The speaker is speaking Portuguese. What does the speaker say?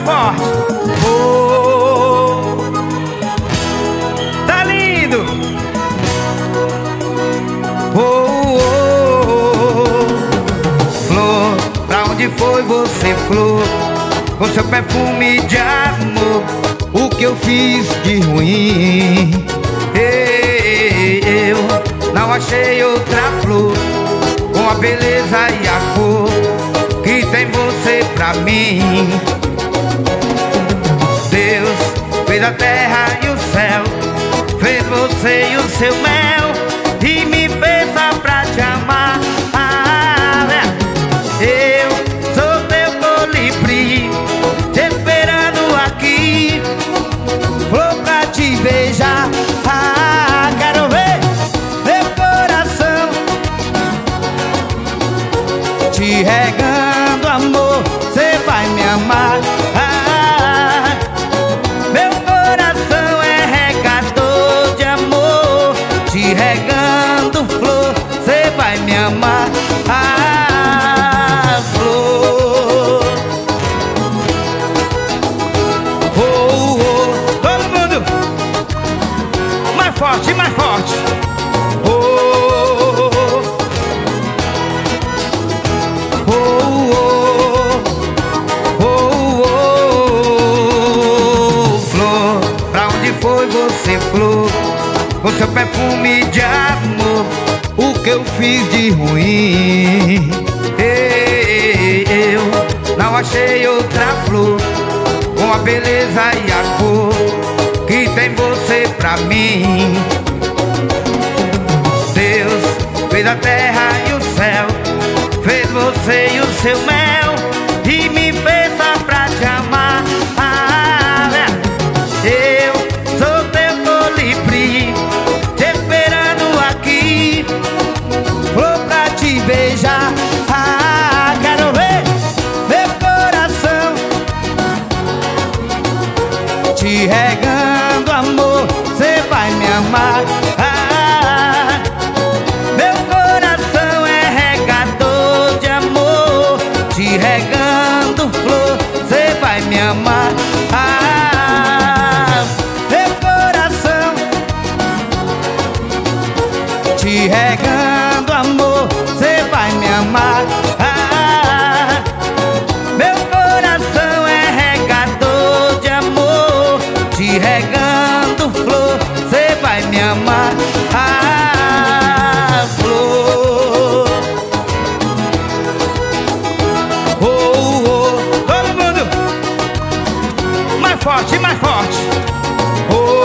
forte. Oh, tá lindo. Oh, oh, flor, pra onde foi você, flor? Com seu perfume de amor, o que eu fiz de ruim? Eu não achei outra flor com a beleza e a cor que tem você pra mim. Deus fez a terra e o céu, fez você e o seu mel, e me fez só pra te amar. Eu sou teu colibri, te esperando aqui, flor pra te beijar. Quero ver meu coração te regando amor, cê vai me amar. Meu coração é regador de amor, te regando flor, cê vai me amar. Flor. Oh, oh, todo mundo mais forte, mais forte. Oh, oh, oh, oh, oh. Flor, pra onde foi você, flor? Com seu perfume de amor, o que eu fiz de ruim? Eu não achei outra flor com a beleza e a cor que tem você pra mim. Deus fez a terra e o céu, fez você e o seu mel, e me fez só pra te amar. Eu sou teu colibri, te esperando aqui, flor pra te beijar. Quero ver meu coração te regando amor, cê vai me amar. Meu coração é regador de amor, te regando flor, cê vai me amar. Meu coração te regando amor, cê vai me amar. Meu coração é regador de amor, te regando flor, cê vai me amar. Flor. Oh, oh, todo mundo mais forte, mais forte. Oh,